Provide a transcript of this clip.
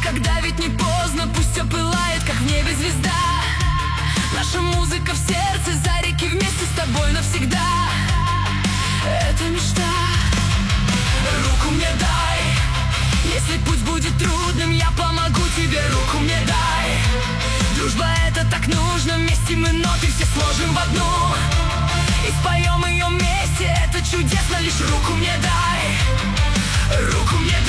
Никогда ведь не поздно, пусть все пылает, как в небе звезда. Наша музыка в сердце, за реки вместе с тобой навсегда. Это мечта. Руку мне дай, если путь будет трудным, я помогу тебе. Руку мне дай, дружба это так нужно. Вместе мы ноты все сложим в одну и споем ее вместе, это чудесно. Лишь руку мне дай, руку мне дай.